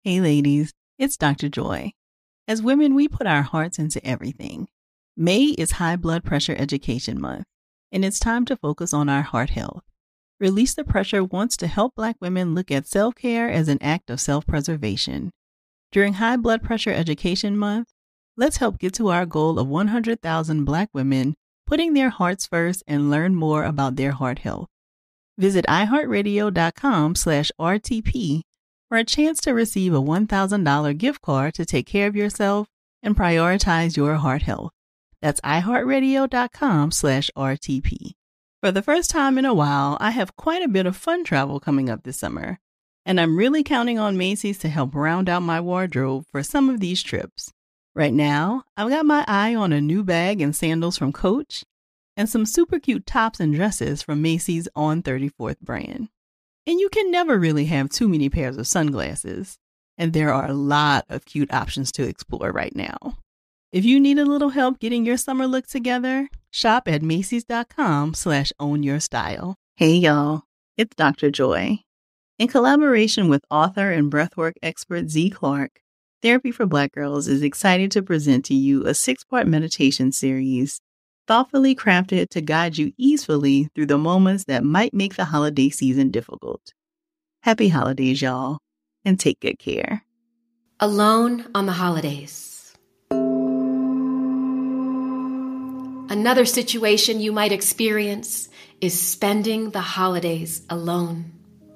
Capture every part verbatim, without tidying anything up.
Hey ladies, it's Doctor Joy. As women, we put our hearts into everything. May is High Blood Pressure Education Month, and it's time to focus on our heart health. Release the Pressure wants to help Black women look at self-care as an act of self-preservation. During High Blood Pressure Education Month, let's help get to our goal of one hundred thousand Black women putting their hearts first and learn more about their heart health. Visit iHeartRadio.com slash RTP for a chance to receive a one thousand dollars gift card to take care of yourself and prioritize your heart health. That's iHeartRadio.com slash RTP. For the first time in a while, I have quite a bit of fun travel coming up this summer, and I'm really counting on Macy's to help round out my wardrobe for some of these trips. Right now, I've got my eye on a new bag and sandals from Coach and some super cute tops and dresses from Macy's On thirty-fourth brand. And you can never really have too many pairs of sunglasses, and there are a lot of cute options to explore right now. If you need a little help getting your summer look together, shop at Macy's.com slash own your style. Hey y'all, it's Doctor Joy. In collaboration with author and breathwork expert Z Clark, Therapy for Black Girls is excited to present to you a six-part meditation series thoughtfully crafted to guide you easily through the moments that might make the holiday season difficult. Happy holidays, y'all, and take good care. Alone on the holidays. Another situation you might experience is spending the holidays alone.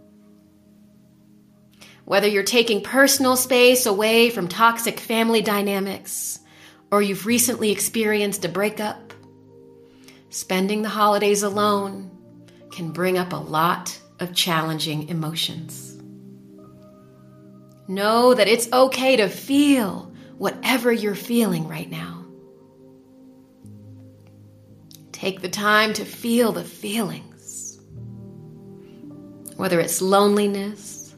Whether you're taking personal space away from toxic family dynamics, or you've recently experienced a breakup, spending the holidays alone can bring up a lot of challenging emotions. Know that it's okay to feel whatever you're feeling right now. Take the time to feel the feelings, whether it's loneliness,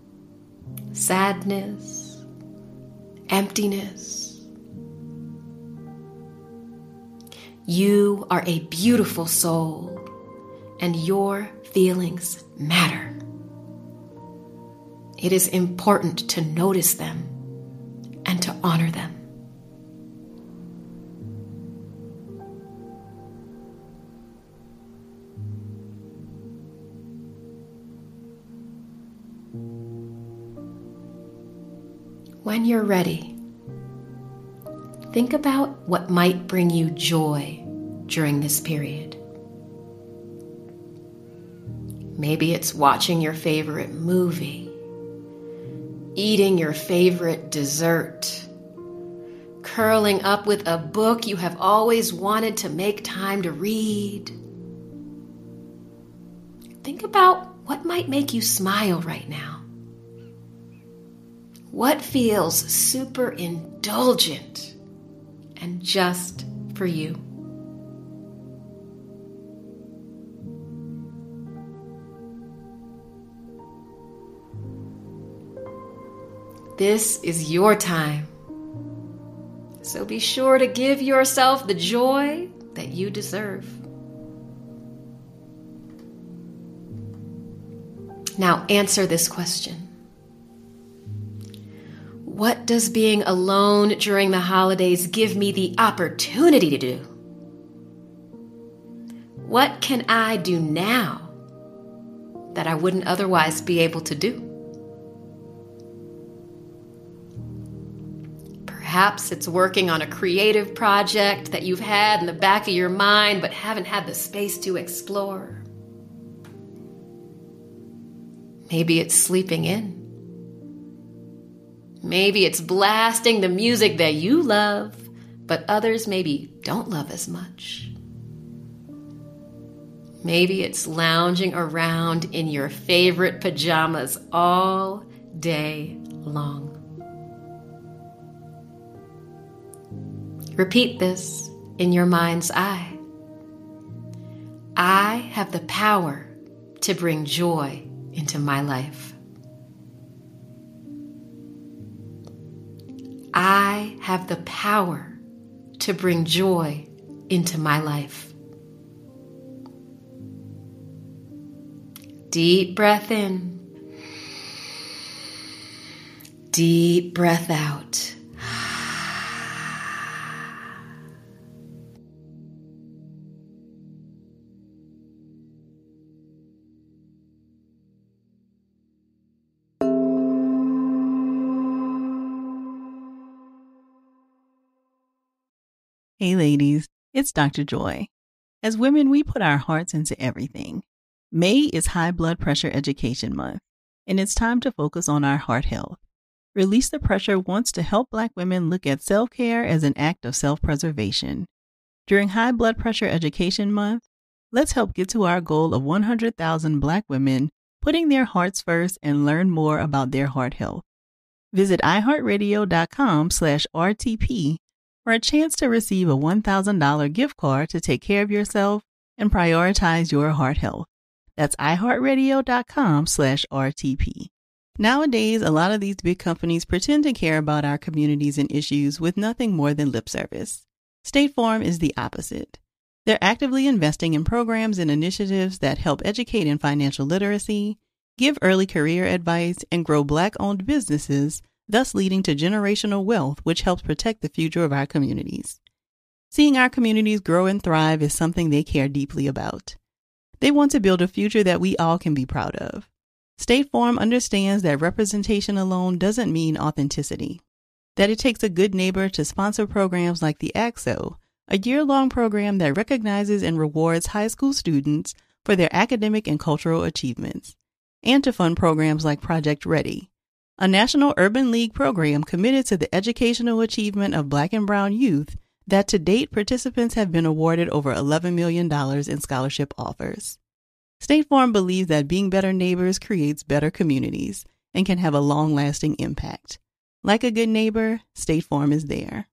sadness, emptiness. You are a beautiful soul, and your feelings matter. It is important to notice them and to honor them. When you're ready, think about what might bring you joy during this period. Maybe it's watching your favorite movie, eating your favorite dessert, curling up with a book you have always wanted to make time to read. Think about what might make you smile right now. What feels super indulgent and just for you? This is your time, so be sure to give yourself the joy that you deserve. Now answer this question. What does being alone during the holidays give me the opportunity to do? What can I do now that I wouldn't otherwise be able to do? Perhaps it's working on a creative project that you've had in the back of your mind but haven't had the space to explore. Maybe it's sleeping in. Maybe it's blasting the music that you love, but others maybe don't love as much. Maybe it's lounging around in your favorite pajamas all day long. Repeat this in your mind's eye. I have the power to bring joy into my life. I have the power to bring joy into my life. Deep breath in. deep breath out. Hey ladies, it's Doctor Joy. As women, we put our hearts into everything. May is High Blood Pressure Education Month, and it's time to focus on our heart health. Release the Pressure wants to help Black women look at self-care as an act of self-preservation. During High Blood Pressure Education Month, let's help get to our goal of one hundred thousand Black women putting their hearts first and learn more about their heart health. Visit iHeartRadio.com slash RTP for a chance to receive a one thousand dollars gift card to take care of yourself and prioritize your heart health. That's iHeartRadio.com slash RTP. Nowadays, a lot of these big companies pretend to care about our communities and issues with nothing more than lip service. State Farm is the opposite. They're actively investing in programs and initiatives that help educate in financial literacy, give early career advice, and grow Black-owned businesses, thus leading to generational wealth, which helps protect the future of our communities. Seeing our communities grow and thrive is something they care deeply about. They want to build a future that we all can be proud of. State Farm understands that representation alone doesn't mean authenticity, that it takes a good neighbor to sponsor programs like the A C S O, a year-long program that recognizes and rewards high school students for their academic and cultural achievements, and to fund programs like Project Ready, a National Urban League program committed to the educational achievement of Black and Brown youth that to date participants have been awarded over eleven million dollars in scholarship offers. State Farm believes that being better neighbors creates better communities and can have a long-lasting impact. Like a good neighbor, State Farm is there.